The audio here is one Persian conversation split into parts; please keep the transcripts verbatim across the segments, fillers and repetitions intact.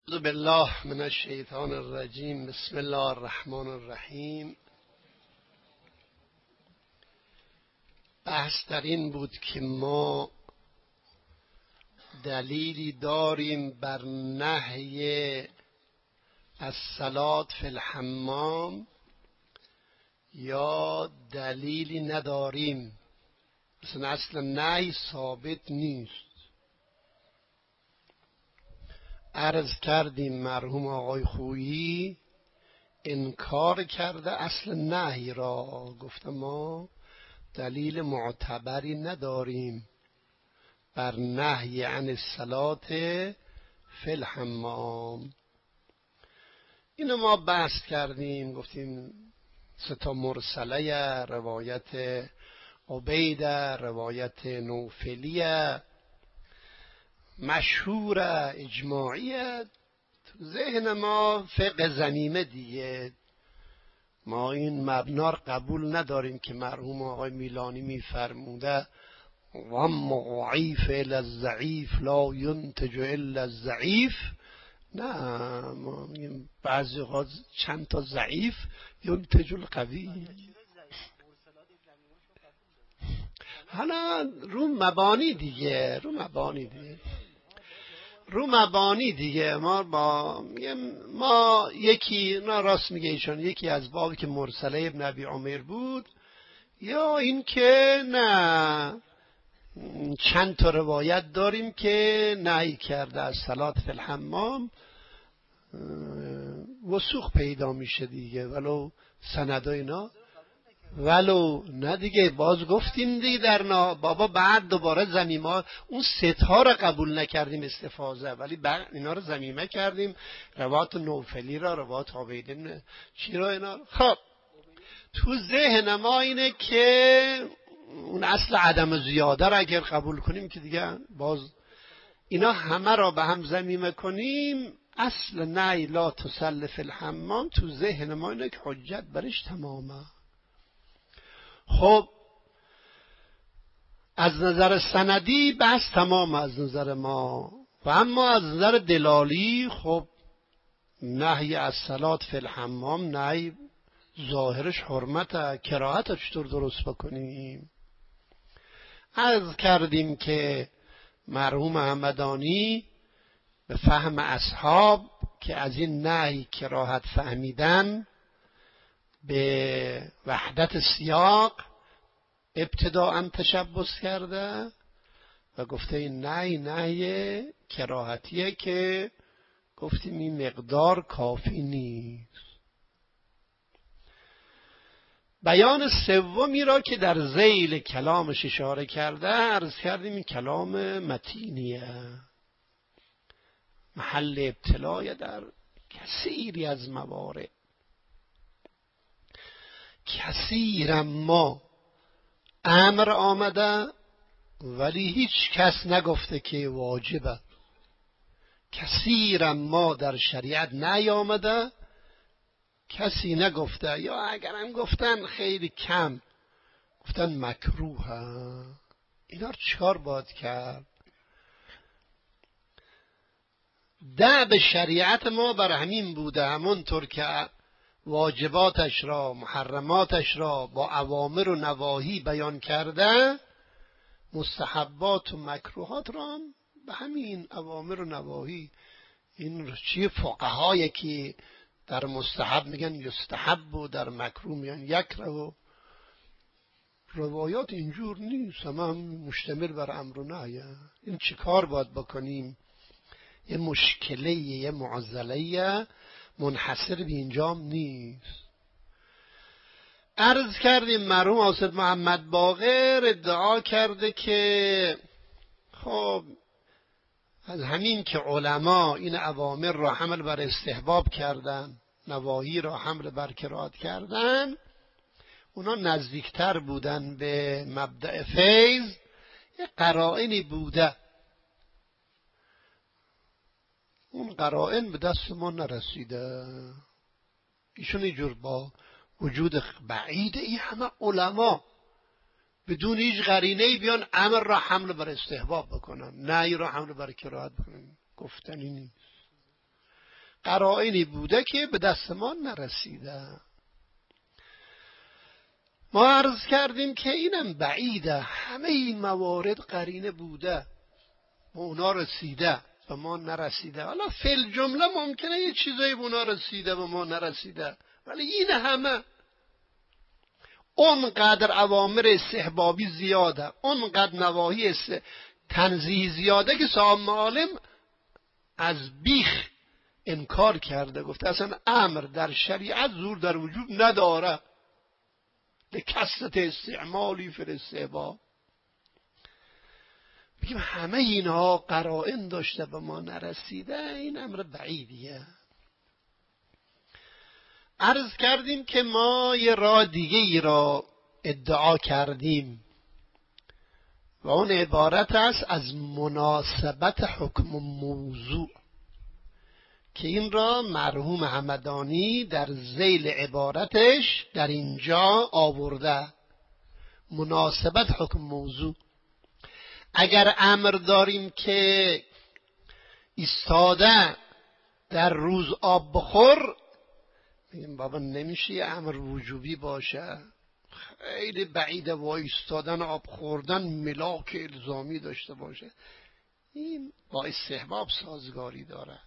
اعوذ بالله من الشیطان الرجیم. بسم الله الرحمن الرحیم. بحث در این بود که ما دلیلی داریم بر نهی الصلاة فی الحمام یا دلیلی نداریم. مثلا اصلا نهی ثابت نیست. عرض کردیم مرحوم آقای خویی انکار کرده اصل نهی را. گفتم ما دلیل معتبری نداریم بر نهی عن الصلاة فی الحمام. اینو ما بحث کردیم، گفتیم ستا مرسله، روایت عبیده، روایت نوفلیه، مشهور اجماعیه. تو ذهن ما فقه ضمیمه دیگه، ما این مبنا رو قبول نداریم که مرحوم آقای میلانی میفرموده و ضعیف الی الضعیف لا ینتج الا الضعیف. نه، ما بعضی اوقات چند تا ضعیف ینتج القوی. حالا رو مبانی دیگه، رو مبانی دیگه رو مبانی دیگه ما با ما یکی نه راست میگه ایشان، یکی از بابی که مرسله ابن ابی عمر بود، یا این که نه چند تا روایت داریم که نهی کرده از صلات فی الحمام، وثوق پیدا میشه دیگه، ولو سند و اینا ولو نه دیگه. باز گفتیم دیگه در نا بابا بعد دوباره ضمیمه اون ستا رو قبول نکردیم استفاضه، ولی بعد اینا رو ضمیمه کردیم، روایت نوفلی را، روایت عبیده چی را اینا. خب تو ذهن ما اینه که اون اصل عدم زیاده را اگر قبول کنیم که دیگه باز اینا همه را به هم ضمیمه کنیم، اصل نهی لا تصلی فی الحمام تو ذهن ما اینه که حجت برش تمامه. خب از نظر سندی بحث تمام از نظر ما، و اما از نظر دلالی خب نهی از صلات فی الحمام نهی ظاهرش حرمت، کراهت چطور درست بکنیم؟ عرض کردیم که مرحوم همدانی به فهم اصحاب که از این نهی کراهت فهمیدن به وحدت سیاق ابتداءً تشبث کرده و گفته این نهی نهی کراهتیه که گفتیم این مقدار کافی نیست. بیان سومی را که در ذیل کلامش اشاره کرده عرض کردیم این کلام متینیه، محل ابتلای در کثیری از موارد. کثیر ما امر آمده ولی هیچ کس نگفته که واجبه. کثیر ما در شریعت نیامده، کسی نگفته، یا اگرم گفتن خیلی کم گفتن مکروه. اینا رو چکار باید کرد؟ دأب شریعت ما بر همین بوده، همونطور که واجباتش را، محرماتش را با اوامر و نواهی بیان کرده، مستحبات و مکروهات را هم به همین اوامر و نواهی. این چیه فقهایی که در مستحب میگن یستحب و در مکروه میگن یکره، و روایات اینجور نیست، همه هم مشتمل بر امر و نهی. این چی کار باید بکنیم؟ یه مشکله، یه معضله منحصر به اینجام نیست. عرض کردیم مرحوم حافظ محمد باقر ادعا کرده که خب از همین که علما این اوامر را حمل بر استحباب کردن، نواهی را حمل بر کراهت کردن، اونا نزدیکتر بودن به مبدأ فیض، یه قرائنی بوده، اون قرائن به دست ما نرسیده. ایشون اینجور با وجود بعید این همه علما بدون هیچ قرینه‌ای بیان امر را حمل بر استحباب بکنن، نهی را حمل بر کراهت بکنن، گفتنی نیست. قرائنی بوده که به دست ما نرسیده. ما عرض کردیم که اینم بعیده، همه این موارد قرینه بوده و اونا رسیده و ما نرسیده. حالا فی الجمله ممکنه یه چیزایی به اونا رسیده و ما نرسیده، ولی این همه اونقدر اوامر استحبابی زیاده، اونقدر نواهی تنزیهی زیاده که صاحب معالم از بیخ انکار کرده، گفته اصلا امر در شریعت زور در وجوب نداره، لکثرت استعمالی فی الاستحباب. بگیم همه اینها قرائن داشته به ما نرسیده، این امر بعیدیه. عرض کردیم که ما یه راه دیگه ای را ادعا کردیم و اون عبارت است از مناسبت حکم موضوع، که این را مرحوم همدانی در ذیل عبارتش در اینجا آورده. مناسبت حکم موضوع، اگر امر داریم که ایستاده در روز آب بخور، میگیم بابا نمیشه یه امر وجوبی باشه، خیلی بعیده و ایستادن آب خوردن ملاک الزامی داشته باشه، این با استحباب سازگاری داره.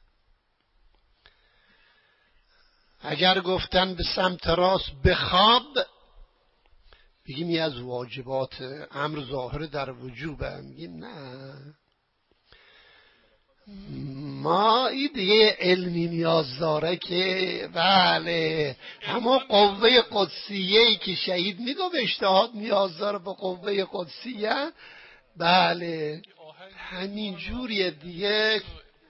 اگر گفتن به سمت راست بخواب، بگیم یه از واجبات امر ظاهر در وجوبه، میگیم نه، ما این دیگه علمی نیاز داره که بله همون قوه قدسیه‌ای که شهید میگه به اجتهاد نیاز داره به قوه قدسیه، بله همین جوریه دیگه.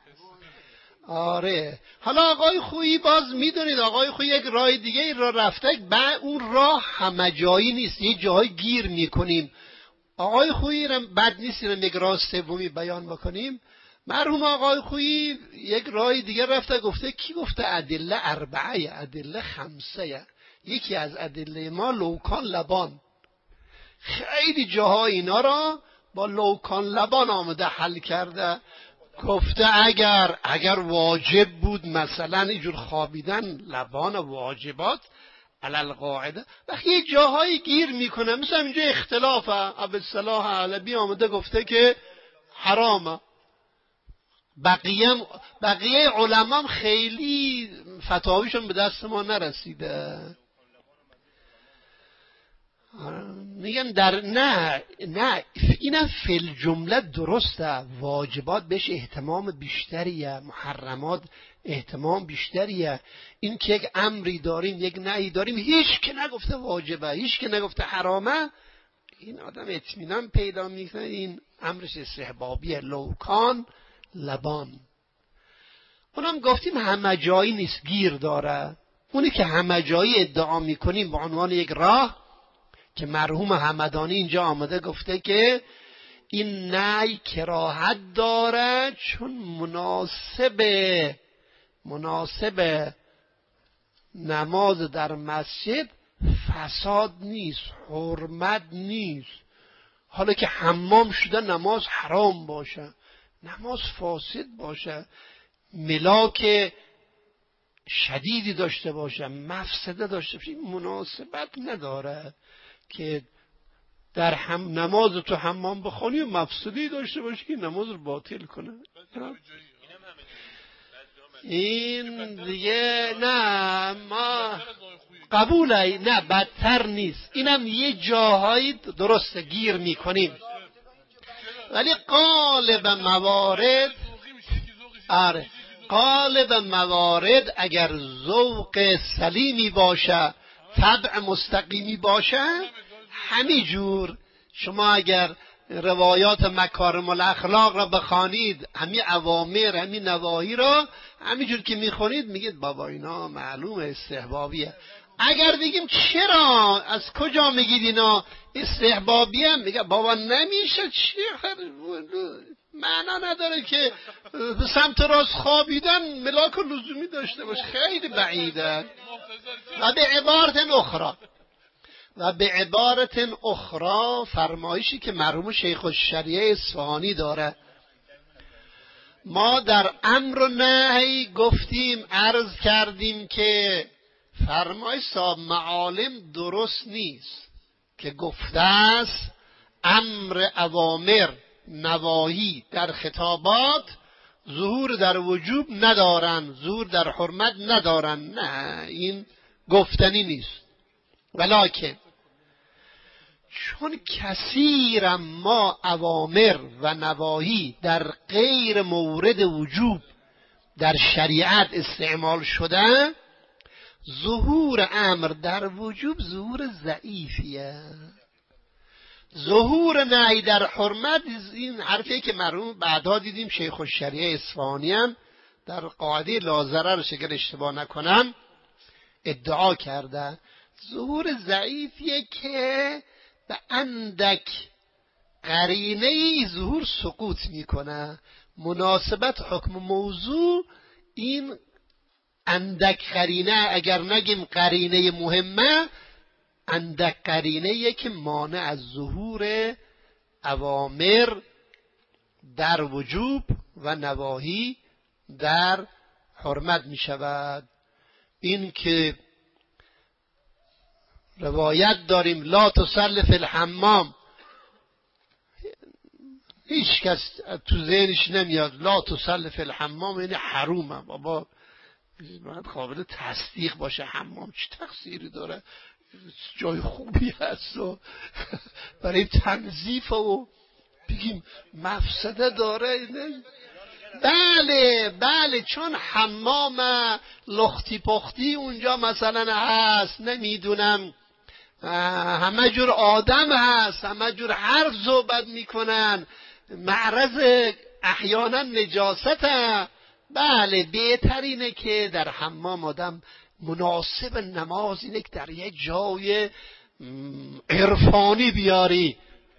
آره حالا آقای خویی باز میدونید آقای خویی یک راه دیگه ای را رفته، با اون راه همه جایی نیست، یه جایی گیر میکنیم. آقای خویی را بد نیست اینم یک راه سومی بیان بکنیم. مرحوم آقای خویی یک راه دیگه رفته، گفته کی گفته ادله اربعه، ادله خمسه، یکی از ادله ما لوکان لبان، خیلی جاها اینا را با لوکان لبان آمده حل کرده. گفته اگر اگر واجب بود مثلا اینجور خوابیدن لبان واجبات علل قاعده، وقتی یه جاهایی گیر میکنه، مثلا اینجا اختلافه، ابوالصلاح علبی آمده گفته که حرامه، بقیه بقیه علمام خیلی فتاویشون به دست ما نرسیده. میگن در نه نه اینم فی الجمله درسته، واجبات بهش اهتمام بیشتریه، محرمات اهتمام بیشتریه. این که یک امری داریم یک نهی داریم، هیچ که نگفته واجبه، هیچ که نگفته حرامه، این آدم اطمینان پیدا میکنه این امرش استحبابیه، لوکان لبان. اونم گفتیم همه جایی نیست، گیر داره. اونی که همه جایی ادعا میکنیم به عنوان یک راه که مرحوم همدانی اینجا آمده گفته که این نهی کراهت داره چون مناسب مناسب نماز در مسجد فساد نیست، حرمت نیست. حالا که حمام شده نماز حرام باشه، نماز فاسد باشه، ملاک شدیدی داشته باشه، مفسده داشته باشه، مناسبت نداره که در هم نماز تو حمام بخونی و مفسدی داشته باشه که نماز رو باطل کنه. این دیگه نه ما قبوله، نه بدتر نیست، اینم یه جاهایی درسته گیر میکنیم، ولی غالب موارد آره غالب موارد اگر ذوق سلیمی باشه، طبع مستقیمی باشه، همین جور شما اگر روایات مکارم الاخلاق را بخوانید، همین اوامر همین نواهی را همینجور که میخونید میگید بابا اینا معلوم استحبابیه. اگر بگیم چرا از کجا میگید اینا استحبابیه، میگه بابا نمیشه، چی معنا نداره که به سمت راست خوابیدن ملاک لزومی داشته باشه، خیلی بعیده. و به عبارت اخرى و به عبارت اخرى فرمایشی که مرحوم شیخ الشریعه اصفهانی داره، ما در امر و نهی گفتیم، عرض کردیم که فرمای صاحب معالم درست نیست که گفته است امر اوامر نواهی در خطابات ظهور در وجوب ندارن، ظهور در حرمت ندارن. نه، این گفتنی نیست. ولکن چون کثیر ما اوامر و نواهی در غیر مورد وجوب در شریعت استعمال شده، ظهور امر در وجوب ظهور ضعیفیه. ظهور نهی در حرمت، این حرفی که مرحوم بعدا دیدیم شیخ الشریعه اصفهانی هم در قاعده لاضررش اگر اشتباه نکنم ادعا کرده، ظهور ضعیفیه که به اندک قرینه ای ظهور سقوط میکنه. مناسبت حکم موضوع این اندک قرینه، اگر نگیم قرینه مهمه، اندک قرینه که مانع از ظهور اوامر در وجوب و نواهی در حرمت می شود. این که روایت داریم لا تصلی فی الحمام، هیچ کس تو ذهنش نمیاد لا تصلی فی الحمام یعنی حرومه. بابا باید قابل تصدیق باشه. حمام چه تقصیری داره؟ جای خوبی هست و برای تنظیف و بگیم مفسده داره. بله بله، چون حمام لختی پختی اونجا مثلا هست، نمیدونم همه جور آدم هست، همه جور حرف صحبت میکنن، معرض احیانا نجاست هست. بله، بهترینه که در حمام آدم مناسب نماز اینه که در یک جای عرفانی بیاری.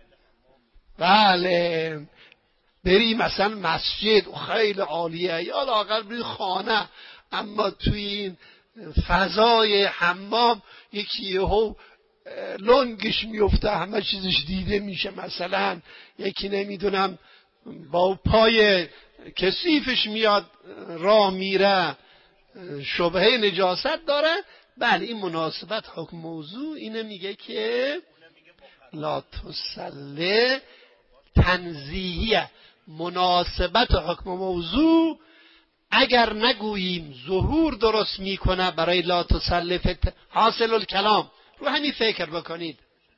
بله، بری مثلا مسجد و خیلی عالیه، یا لااقل بری خانه، اما توی این فضای حمام یکی یهو لنگش میفته، همه چیزش دیده میشه، مثلا یکی نمیدونم با پای کثیفش میاد راه میره، شبهه نجاست داره. بله، این مناسبت حکم موضوع اینه میگه که لا تصلی تنزیهیه. مناسبت حکم موضوع اگر نگوییم ظهور درست میکنه برای لا تصلی حاصل الکلام، رو همین فکر بکنید.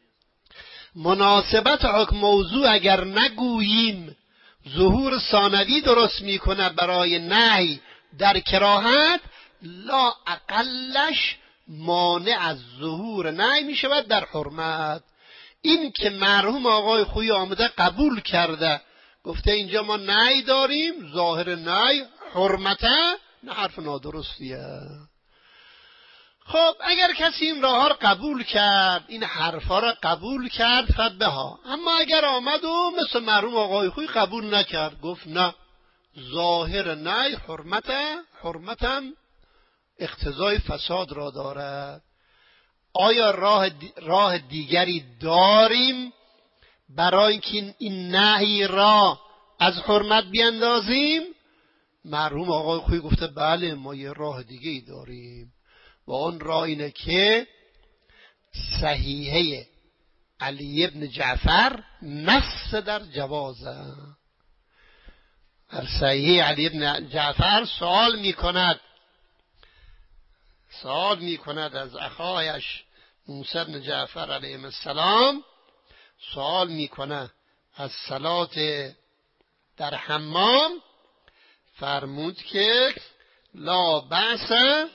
مناسبت حکم موضوع اگر نگوییم ظهور ثانوی درست میکنه برای نهی در کراهت، لا اقلش مانع از ظهور نهی میشود در حرمت. این که مرحوم آقای خویی آمده قبول کرده، گفته اینجا ما نهی داریم، ظاهر نهی حرمته، نه حرف نادرستیه. خب اگر کسی این راه را قبول کرد، این حرفا را قبول کرد فبه ها، اما اگر آمد و مثل مرحوم آقای خویی قبول نکرد، گفت نه ظاهر نهی حرمته، حرمتم اقتضای فساد را دارد. آیا راه, دی راه دیگری داریم برای اینکه این نهی را از حرمت بیندازیم؟ مرحوم آقای خویی گفته بله، ما یه راه دیگه ای داریم و اون راه اینه که صحیحه علی ابن جعفر نص در جوازه. در صحیحه علی ابن جعفر سوال میکند سوال میکند از اخایش موسی بن جعفر علیه السلام، سوال میکنه از صلات در حمام، فرمود که لا بأس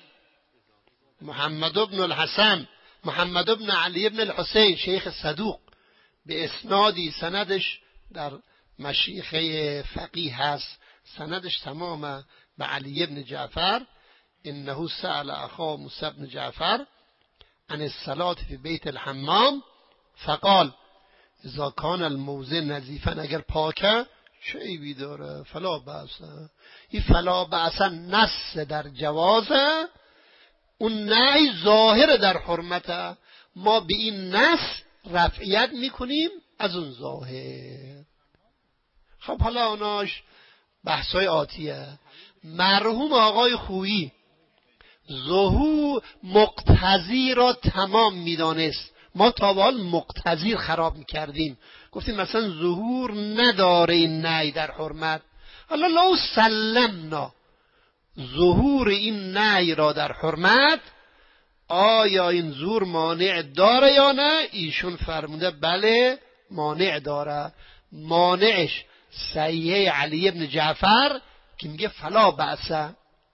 محمد بن الحسن محمد بن علی بن الحسین شیخ صدوق به اسنادی، سندش در مشیخه فقیه هست، سندش تمام به علی بن جعفر، انه سأل اخا موسی بن جعفر عن الصلاة فی بیت الحمام فقال اذا کان الموضع نظیفا، اگر پاکه چه عیبی داره، فلا بأس. این فلا بأس نص در جوازه، اون نهی ظاهر در حرمته. ما به این نص رفعیت میکنیم از اون ظاهر. خب حالا اوناش بحثای آتیه. مرحوم آقای خویی ظهور مقتضی را تمام میدانست. ما تا به حال مقتضی خراب میکردیم، گفتیم مثلا ظهور نداره این نهی در حرمت. حالا لو سلمنا ظهور این نهی را در حرمت، آیا این ظهور مانع داره یا نه؟ ایشون فرموده بله مانع داره. مانعش صحیح علی ابن جعفر که میگه فلا بأس.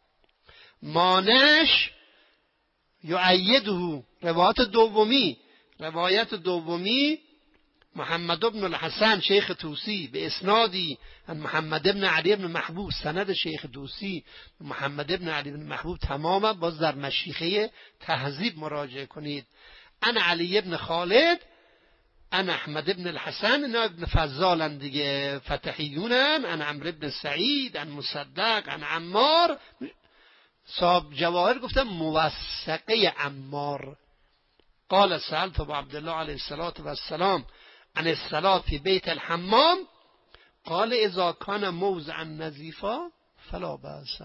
مانعش یؤیده روایت دومی، روایت دومی محمد ابن الحسن شیخ توسی به اسنادی محمد ابن علی ابن محبوب، سند شیخ توسی محمد ابن علی ابن محبوب تماما، باز در مشیخه تهذیب مراجعه کنید. انا علی ابن خالد انا احمد ابن الحسن، اینا ابن فضالن دیگه، فتحیونن، انا عمرو ابن سعید، انا مصدق، انا عمار. صاحب جواهر گفتم موثقه عمار. قال سألت ابو عبدالله علیه السلام عن الصلاة في بیت الحمام قال اذا كان موضعا نظیفا فلا بأس.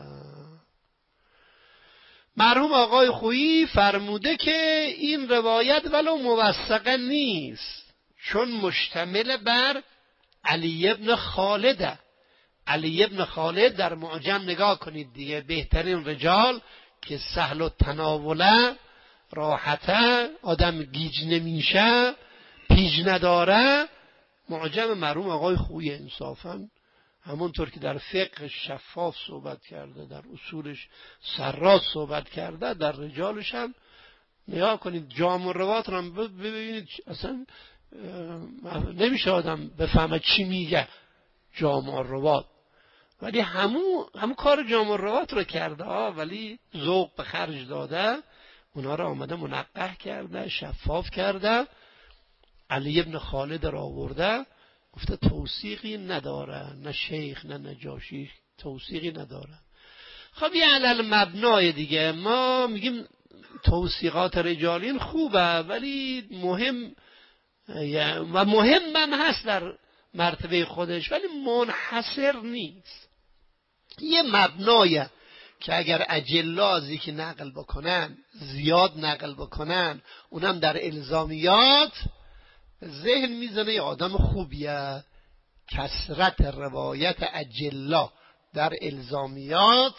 مرحوم آقای خویی فرموده که این روایت ولو موثقه نیست، چون مشتمل بر علی ابن خالده. علی ابن خالد در معجم نگاه کنید دیگه، بهترین رجال که سهل و تناوله، راحته، آدم گیج نمیشه، پیج نداره. معجم مرحوم آقای خویی انصافا همونطور که در فقه شفاف صحبت کرده، در اصولش سراز صحبت کرده، در رجالش هم نگاه کنید. جامع روات رو ببینید، اصلا نمیشه آدم بفهمه چی میگه جامع روات، ولی همون همون کار جامع روات رو کرده ها، ولی ذوق به خرج داده، اونا رو آمده منقح کرده، شفاف کرده. علی ابن خالد را آورده، گفته توثیقی نداره، نه شیخ نه نجاشی توثیقی نداره. خب یه علل مبنای دیگه، ما میگیم توثیقات رجالین خوبه، ولی مهم و مهم هم هست در مرتبه خودش، ولی منحصر نیست. یه مبنای که اگر اجلا از یکی نقل بکنن، زیاد نقل بکنن، اونم در الزامیات، ذهن میزنه یه آدم خوبیه. کثرت روایت اجلا در الزامیات،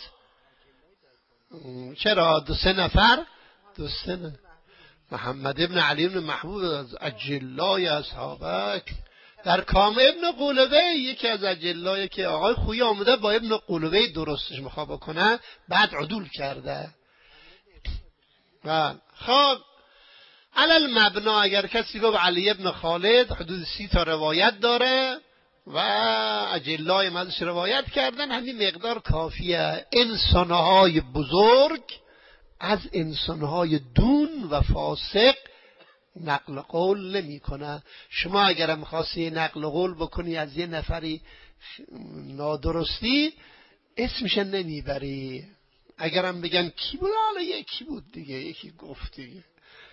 چرا دو سه نفر دو سه نفر محمد ابن علی ابن محبوب از اجلای اصحابه، در کام ابن قولوی یکی از اجلای که آقای خویی آمده با ابن قولوی درستش میخواد بکنه، بعد عدول کرده. خب علل مبنا اگر کسی گفت علی ابن خالد حدود سی تا روایت داره و اجلای مازش روایت کردن، همین مقدار کافیه. انسانهای بزرگ از انسانهای دون و فاسق نقل قول نمی کنه. شما اگر میخواستی نقل قول بکنی از یه نفری نادرستی، اسمش نمیبری. اگرم بگن کی بود، حالا یکی بود دیگه، یکی گفت دیگه.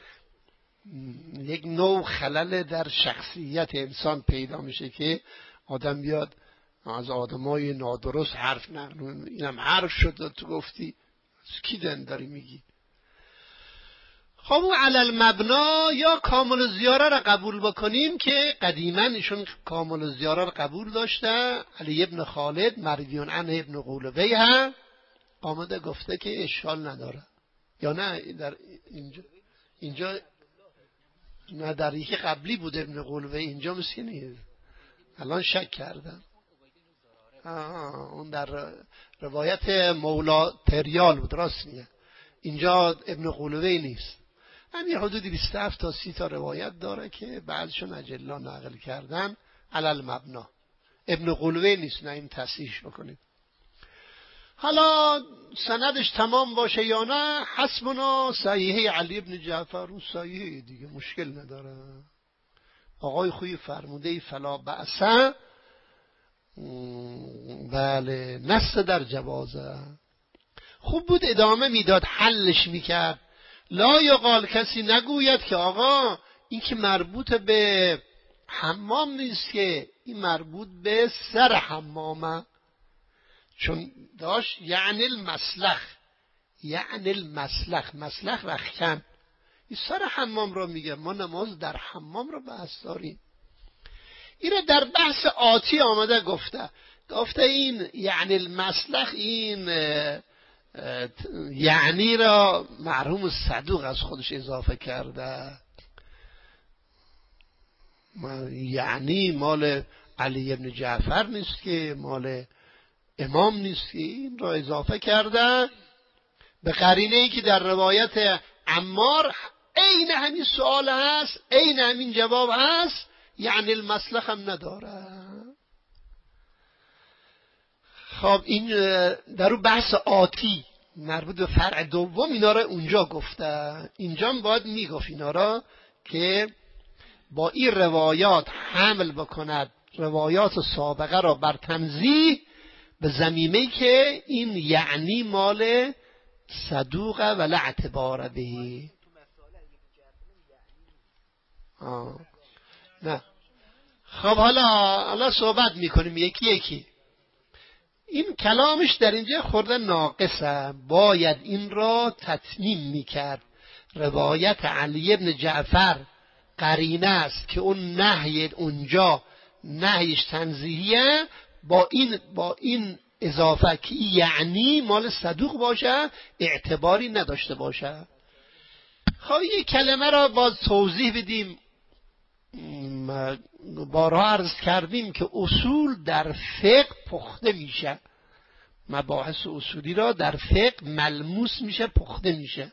یک نوع خلل در شخصیت انسان پیدا میشه که آدم بیاد از آدمای نادرست حرف نقل، اینم حرف شد تو گفتی، کی دن داری میگی؟ خب اون علل مبنا یا کامل زیاره را قبول بکنیم که قدیما ایشون کامل زیاره را قبول داشته. علی ابن خالد مرویون عن ابن قولوی ها آمده گفته که اشکال نداره، یا نه در اینجا اینجا نه در یکی قبلی بود ابن قولوی، اینجا مسکی نیست، الان شک کردم. اون در روایت مولا تریال بود، راست میگه، اینجا ابن قولوی نیست. همین حدودی بیست و هفت تا سی تا روایت داره که بعضشون اجلا نقل کردن علل مبنا. ابن قولوی نیست، نه این تصحیح بکنید. حالا سندش تمام باشه یا نه، حسبنا صحیح علی ابن جعفر، اون صحیح دیگه، مشکل نداره. آقای خویی فرموده فلا بأس، بله نص در جوازه. خوب بود ادامه میداد، حلش میکرد. لا یقال، کسی نگوید که آقا این که مربوط به حمام نیست، که این مربوط به سر حمامه. چون داشت یعنی المسلخ، یعنی المسلخ، مسلخ رختکن. این سر حمام را میگه، ما نماز در حمام را بحث داریم. این در بحث آتی آمده گفته گفته این یعنی المسلخ، این یعنی را مرحوم صدوق از خودش اضافه کرده. یعنی مال علی ابن جعفر نیست که، مال امام نیست که، این را اضافه کرده به قرینه ای که در روایت عمار عین همین سوال هست، عین همین جواب هست، یعنی المسلخ هم نداره. خب این در اون بحث آتی مربوط به فرع دوم اینا را اونجا گفته، اینجا هم باید میگفت اینا را که با این روایات حمل بکند روایات سابقه را بر تنزیه به ضمیمه‌ای که این یعنی مال صدوقه و لا اعتبار به. آه. نه خب حالا حالا صحبت میکنیم یکی یکی. این کلامش در اینجا خورده ناقصه، باید این را تتمیم میکرد. روایت علی ابن جعفر قرینه است که اون نهی اونجا نهیش تنزیهیه، با این با این اضافه که یعنی مال صدوق باشه اعتباری نداشته باشه. خب یک کلمه را باز توضیح بدیم. بارها عرض کردیم که اصول در فقه پخته میشه، مباحث اصولی را در فقه ملموس میشه، پخته میشه.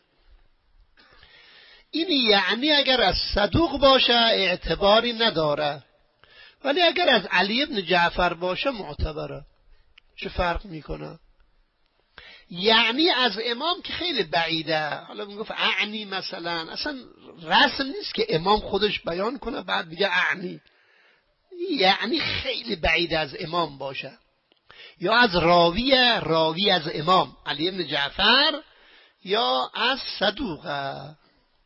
این یعنی اگر از صدوق باشه اعتباری نداره، ولی اگر از علی ابن جعفر باشه معتبره. چه فرق میکنه؟ یعنی از امام که خیلی بعیده. حالا میگفت اعنی مثلا، اصلا رسم نیست که امام خودش بیان کنه بعد بگه اعنی. یعنی خیلی بعید از امام باشه، یا از راوی راوی از امام علی ابن جعفر، یا از صدوقه.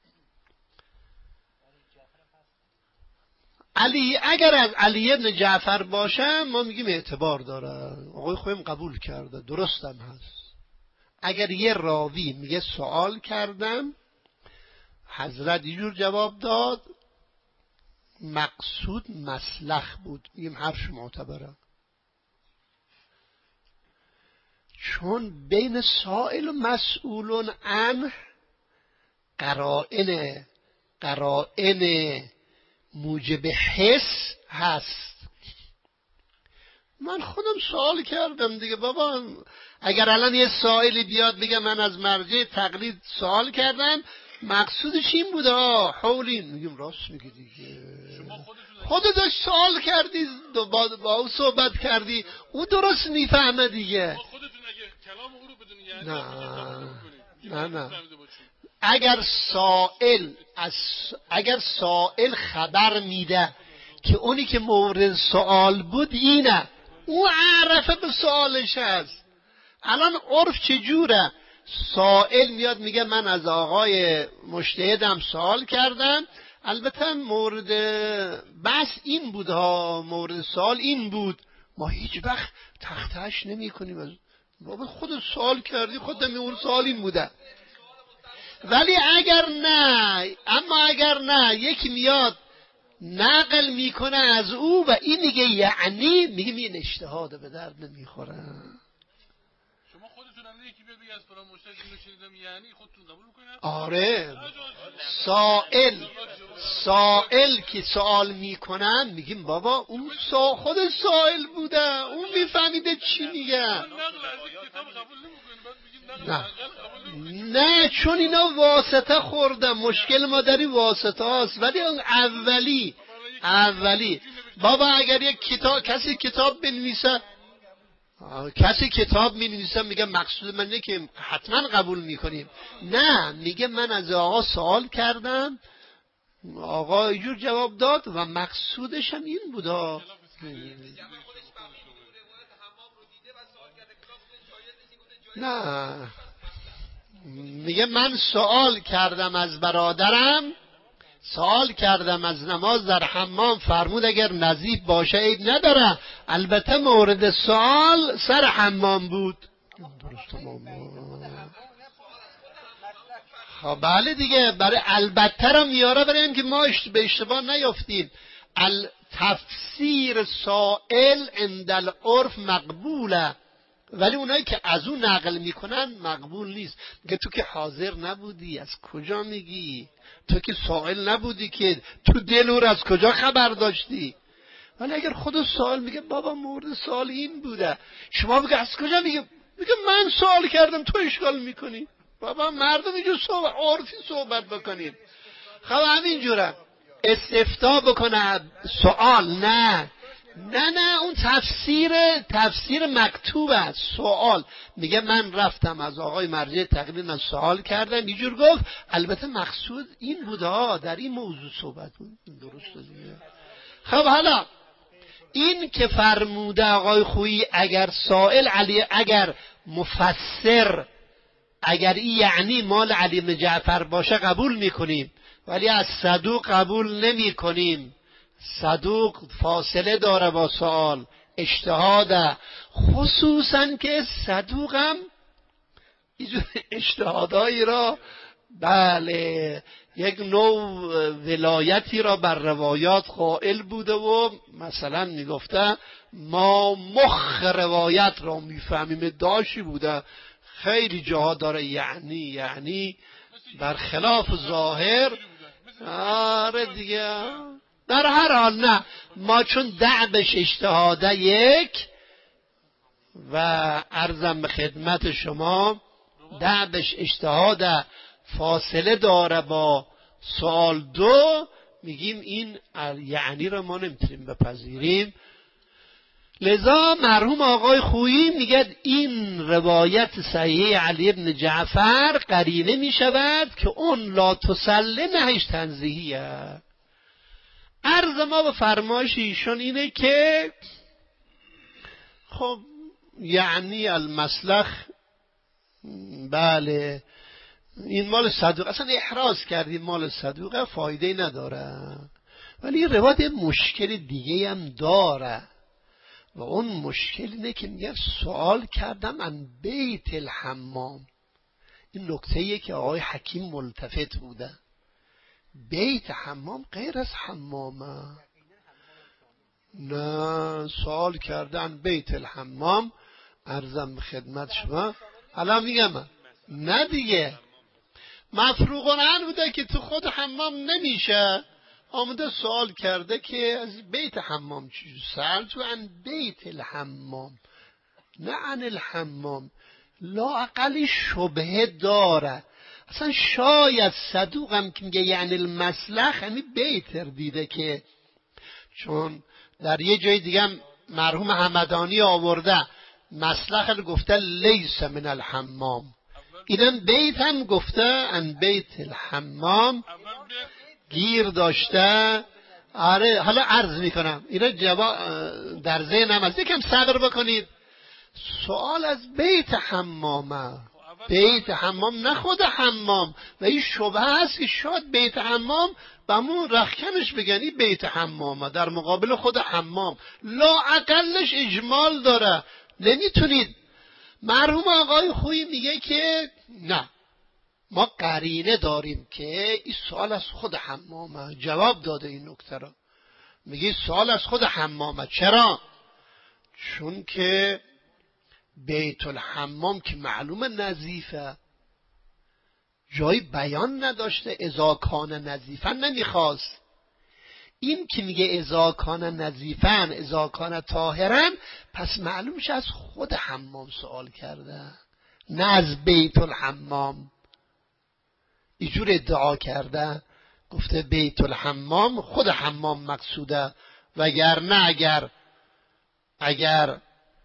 علی اگر از علی ابن جعفر باشه ما میگیم اعتبار داره، آقای خویم قبول کرده، درستم هست. اگر یه راوی میگه سوال کردم حضرت یه جور جواب داد، مقصود مسلخ بود، میگیم حرفش معتبره. چون بین سائل و مسئول عنه قرائن قرائن موجب حس هست. من خودم سوال کردم دیگه، بابا اگر الان یه سائلی بیاد بگه من از مرجع تقلید سوال کردم مقصودش این بوده حولین، میگیم راست میگی دیگه، خودت داشت سوال کردی با, با او صحبت کردی، او درست میفهمه دیگه. خودتون اگه کلام او رو بدونی یعنی نه نه نه اگر سائل از اگر سائل خبر میده که اونی که مورد سوال بود اینه، او عرفه به سوالش هست. الان عرف چجوره؟ سائل میاد میگه من از آقای مجتهدم سوال کردم، البته مورد بحث این بود ها، مورد سوال این بود، ما هیچ وقت تختش نمی کنیم از بابا خودت سوال کردی، خودت مورد سوال این بوده. ولی اگر نه، اما اگر نه یکی میاد نقل میکنه از او و این میگه یعنی، میگه این اجتهاد به درد نمیخوره. شما خودتون هم یکی بگی از فلان مجتهد اینو شنیدم یعنی خودتون قبول میکنید؟ آره سائل سائل که سوال میکنن میگیم بابا اون سا خود سائل بوده، اون میفهمیده چی میگه. نه نه چون اینا واسطه خورده، مشکل ما در این واسطه هست. ولی اون اولی اولی بابا اگر یک کتاب کسی کتاب بنویسه کسی کتاب می‌نویسه میگه مقصود من اینه که حتما قبول میکنیم، نه میگه من از آقا سوال کردم آقا اینجور جواب داد و مقصودش هم این بوده. نه میگه من سوال کردم از برادرم سوال کردم از نماز در حمام، فرمود اگر نظیف باشه عیب نداره. البته مورد سوال سر حمام بود. درست تمام. خب بله دیگه، برای البته رو میاره برای اینکه ما به اشتباه نیافتیم. تفسیر سائل عند العرف مقبوله، ولی اونایی که از اون نقل میکنن مقبول نیست. میگه تو که حاضر نبودی از کجا میگی؟ تو که سائل نبودی که تو دلور از کجا خبر داشتی؟ ولی اگر خود سائل میگه بابا مورد سوال این بوده، شما میگه از کجا؟ میگه میگه من سوال کردم تو اشکال میکنی. بابا مردم اینجور صحبت عرفی صحبت بکنید. خب همینجوره استفتاء بکنه سوال، نه نه نه اون تفسیر تفسیر مکتوب است. سوال میگه من رفتم از آقای مرجع تقلید من سوال کردم اینجور گفت، البته مقصود این بوده ها، در این موضوع صحبت بود. درسته دیگه. خب حالا این که فرموده آقای خویی اگر سائل علی، اگر مفسر، اگر این یعنی مال علی بن جعفر باشه قبول میکنیم، ولی از صدوق قبول نمی کنیم. صدوق فاصله داره با سوال، اجتهاده، خصوصا که صدوق هم اجتهادایی را بله یک نوع ولایتی را بر روایات قائل بوده و مثلا میگفته ما مخ روایت را میفهمیم، داشی بوده. خیلی جاها داره یعنی یعنی برخلاف ظاهر. آره دیگه. در هر حال نه، ما چون دعبش اجتهاده یک و عرضم به خدمت شما دعبش اجتهاده فاصله داره با سوال دو، میگیم این یعنی رو ما نمیتونیم بپذیریم. لذا مرحوم آقای خویی میگه این روایت صحیح علی بن جعفر قرینه میشود که اون لا تسله نهش تنزیهیه. عرض ما به فرمایش ایشون اینه که خب یعنی المسلخ بله این مال صدوق، اصلا احراز کردیم مال صدوقه فایده نداره، ولی این روایت مشکل دیگه هم داره و اون مشکل اینه که میگه سوال کردم عن بیت الحمام. این نکته‌ایه که آقای حکیم ملتفت بوده. بیت حمام غیر از حمامه. نه سوال کردن بیت الحمام، عرضم به خدمت شما حالا میگم من. نه دیگه مفروغ عنه بوده که تو خود حمام نمیشه، آمده سوال کرده که از بیت حمام چیزی سأل تو عن بیت الحمام نه عن الحمام. لا اقلی شبهه داره. اصلا شاید صدوقم که میگه یعنی المسلخ یعنی بیتر دیده، که چون در یه جای دیگه مرحوم حمدانی آورده مسلخ رو گفته لیس من الحمام، اینم بیت هم گفته ان بیت الحمام گیر داشته. آره حالا عرض میکنم اینا جواب در ذهنم هست، یکم صبر بکنید. سوال از بیت حمامه، بیت حمام نه خود حمام، و این شبهه هست که شاید بیت حمام بمون رخکنش بگنی بیت حمامه در مقابل خود حمام. لا اقلش اجمال داره، نمیتونید. مرحوم آقای خویی میگه که نه ما قرینه داریم که این سوال از خود حمامه. جواب داده این نکته را، میگه سوال از خود حمامه. چرا؟ چون که بیت الحمام که معلومه نظیفه، جای بیان نداشته، اذا کان نظیفا نمیخواست. این که میگه اذا کان نظیفا اذا کان طاهرا، پس معلوم میشه از خود حمام سوال کرده نه از بیت الحمام. اینجور ادعا کرده، گفته بیت الحمام خود حمام مقصوده، وگرنه اگر اگر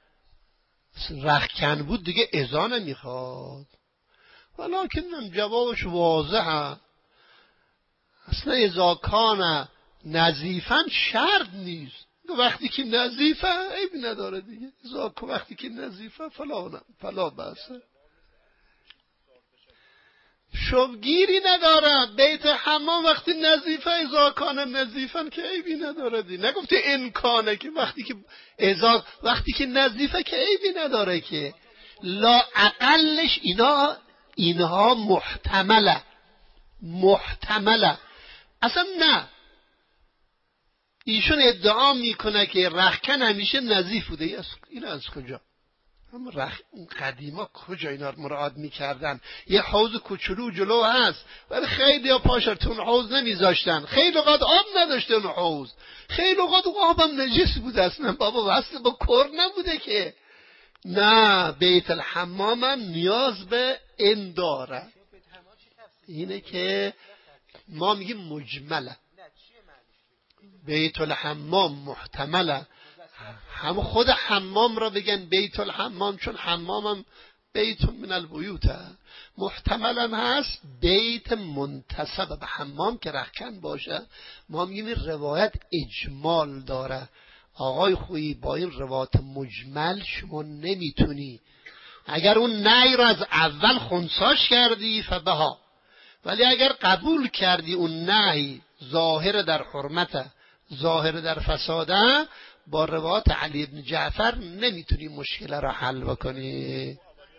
رخکن بود دیگه ازا نمیخواد. ولیکن جوابش واضحه، اصلا اذا کان نظیفا شرط نیست. وقتی که نظیفه عیبی نداره دیگه، اذا وقتی که نظیفه فلا فلا بسه. شب گیری نداره. بیت حمام وقتی نظیفه اذا کان نظیفن که عیبی نداره دی. نگفته امکانه که وقتی که اذا وقتی که نظیفه که عیبی نداره که. لا اقلش اینا اینها محتمله محتمله اصلا نه. ایشون ادعا میکنه که رختکن همیشه نظیف بوده. این از کجا؟ هم رخ اون قدیما کجا اینا رو مراعات میکردن؟ یه حوض کوچولو جلو هست ولی خیلی ها پاشرتون حوض نمیذاشتن. خیلی اوقات آب نداشته اون حوض. خیلی اوقات آبم نجس بوده اصلا. بابا واسه با کر نبوده که. نه بیت الحمام هم نیاز به این داره. اینه که ما میگیم مجمله. بیت الحمام محتمله. هم خود حمام را بگن بیت الحمام چون حمام هم بیت من البیوت. محتمل هم هست بیت منتسب به حمام که رختکن باشه. ما میگیم این روایت اجمال داره. آقای خویی با این روایت مجمل شما نمیتونی. اگر اون نهی را از اول خنثاش کردی فبها، ولی اگر قبول کردی اون نهی ظاهر در حرمت ظاهر در فساده، با روایت علی بن جعفر نمیتونی مشکل را حل بکنی.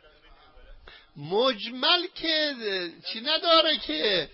مجمل که چی نداره که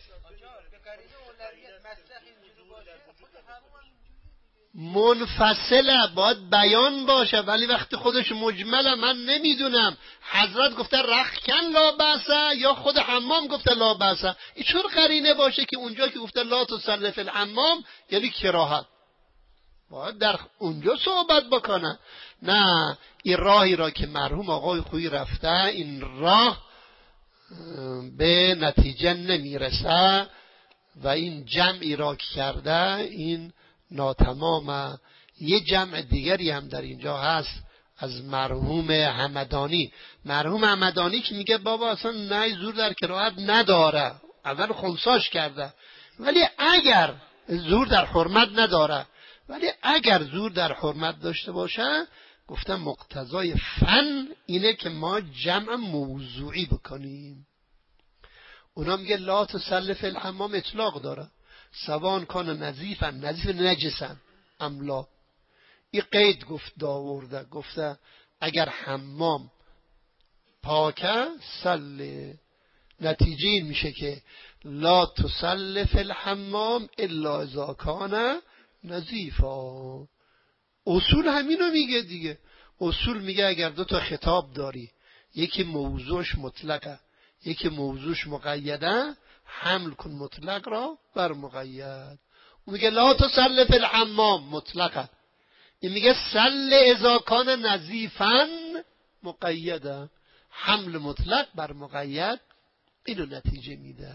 منفصله، باید بیان باشه. ولی وقتی خودش مجمله من نمیدونم حضرت گفته رختکن لا بأسه یا خود حمام گفته لا بأسه، این چون قرینه باشه که اونجا که گفته لا تصلی فی الحمام یعنی کراهت، باید در اونجا صحبت بکنه. نه، این راهی را که مرحوم آقای خویی رفته این راه به نتیجه نمیرسه و این جمعی را که کرده این ناتمامه. یه جمع دیگری هم در اینجا هست از مرحوم همدانی. مرحوم همدانی که میگه بابا اصلا نه زور در کراهت نداره، اول خنثاش کرده، ولی اگر زور در حرمت نداره، ولی اگر زور در حرمت داشته باشه گفتم مقتضای فن اینه که ما جمع موضوعی بکنیم. اونا میگه لا تصلی فی الحمام اطلاق داره، سوان کان نظیفن نظیف نجسن املا. این قید گفت داورده، گفته اگر حمام پاکه سله، نتیجه این میشه که لا تصلی فی الحمام الا اذا کان نظیفا. اصول همینو میگه دیگه. اصول میگه اگر دو تا خطاب داری، یکی موضوعش مطلقه یکی موضوعش مقیده، حمل کن مطلق را بر مقید. اون میگه لا تصلی فی الحمام مطلقه، این میگه سل اذا کان نظیفا مقیده، حمل مطلق بر مقید. اینو نتیجه میده.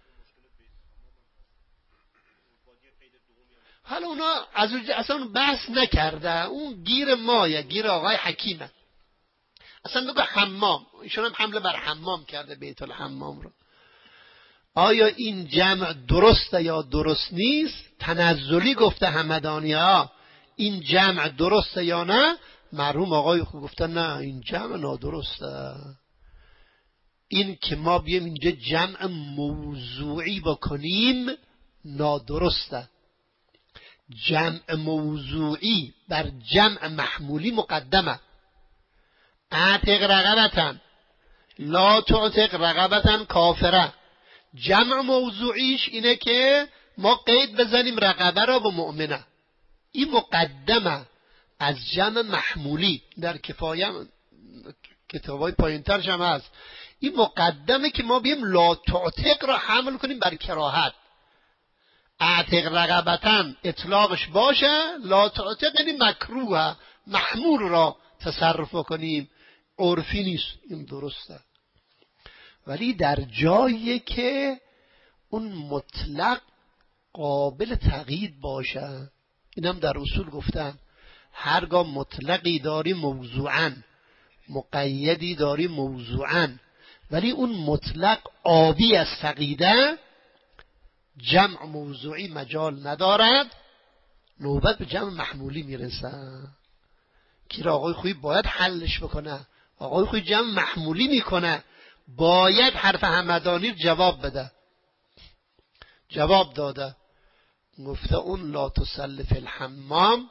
حالا اونا از اصلا بحث نکرده، اون گیر مایه، گیر آقای حکیمه. اصلا بگو حمام، ایشون هم حمله بر حمام کرده بیت الحمام رو. آیا این جمع درسته یا درست نیست؟ تنزلی گفته همدانی ها این جمع درسته یا نه؟ مرحوم آقای خود گفته نه این جمع نادرسته. این که ما بیم اینجا جمع موضوعی بکنیم نادرسته. جمع موضوعی بر جمع محمولی مقدمه. اعتق رقبتن لا تعتق رقبتن کافره. جمع موضوعیش اینه که ما قید بزنیم رقبه را با مؤمنه. این مقدمه از جمع محمولی. در کفایه کتابای پایینترش هم هست. این مقدمه که ما بیم لا تعتق را حمل کنیم بر کراهت. اعتق رقبتن اطلاقش باشه، لا تعتق یعنی مکروه، محمول را تصرف کنیم، عرفی نیست. این درسته. ولی در جایی که اون مطلق قابل تقیید باشه، اینم در اصول گفتم، هرگاه مطلقی داری موضوعاً، مقیدی داری موضوعاً، ولی اون مطلق آبی از تقییده، جمع موضوعی مجال ندارد، نوبت به جمع محمولی میرسه که آقای خویی باید حلش بکنه. آقای خویی جمع محمولی میکنه، باید حرف همدانی جواب بده. جواب داده، گفته اون لا تسل فی الحمام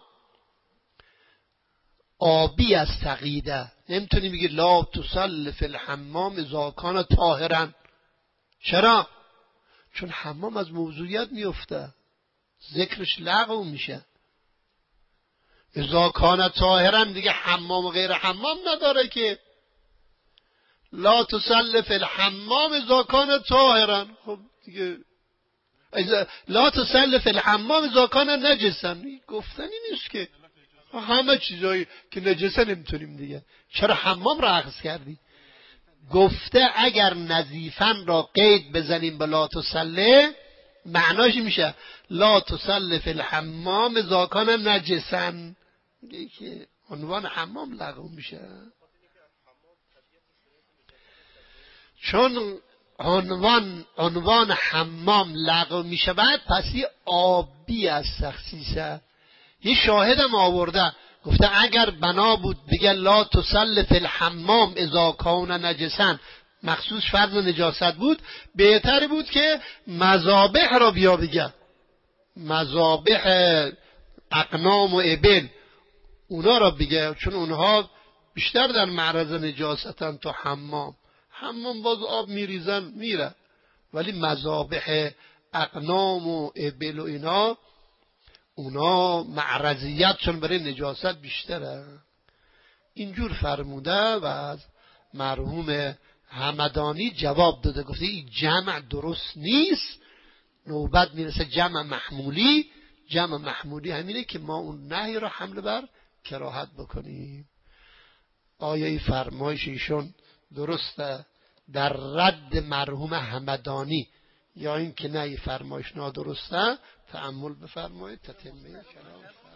آبی از تقییده. نمیتونی بگی لا تسل فی الحمام اذا کان طاهرا. چرا؟ چون حمام از موضوعیت میفته، ذکرش لغو میشه. اذا کان طاهرا دیگه حمام و غیر حمام نداره که. لا تسل فی الحمام اذا کان طاهرا، خب دیگه لا تسل فی الحمام اذا کان نجسا گفتنی نیست که. همه چیزایی که نجسه نمیتونیم دیگه. چرا حمام را اخذ کردی؟ گفته اگر نظیفن را قید بزنیم به لا تسل، معناش میشه لا تسل فی الحمام اذا کان نجسا، که عنوان حمام لغو میشه. چون عنوان عنوان حمام لغو میشه بعد پس یه آبی از تخصیصه. یه شاهدم آورده گفته اگر بنا بود بگه لا تسل فی الحمام اذا کان نجسا، مخصوص فرض نجاست بود، بهتر بود که مذابح را بیا بگه، مذابح اقنام و ابل اونا را بگه، چون اونها بیشتر در معرض نجاستن تو حمام. حمام باز آب میریزن میره، ولی مذابح اقنام و ابل و اینا اونا معرضیت چون برای نجاست بیشتره. اینجور فرموده و از مرحوم همدانی جواب داده، گفته این جمع درست نیست، نوبت میرسه جمع محمولی. جمع محمولی همینه که ما اون نهی را حمل بر کراهت بکنیم. آیا این فرمایش ایشون درسته در رد مرحوم همدانی یا این که نه این فرمایش نادرسته؟ تأمل بفرمایید تتمه کلام.